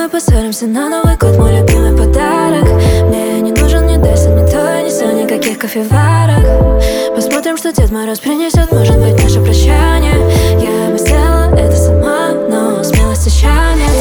поссоримся на Новый год, мой любимый подарок. Мне не нужен ни Дайсон, ни той, ни сон, никаких кофеварок. Посмотрим, что Дед Мороз принесет, может быть, наше прощание. Я бы сделала это сама, но смелости ща нет.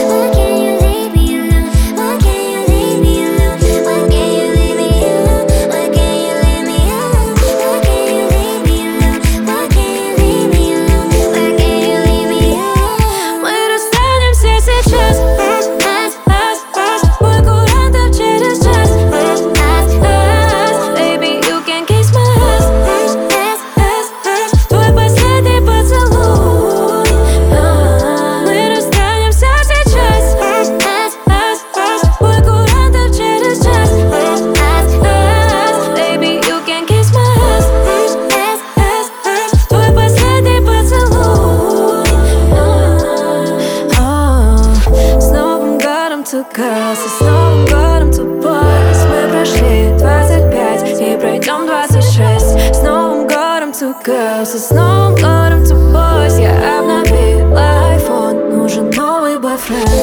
Girls, с Новым годом, to boys. Мы прошли 25 и пройдем 26. С Новым годом, to girls, с Новым годом, to boys. Я обновила iPhone, нужен новый бойфренд.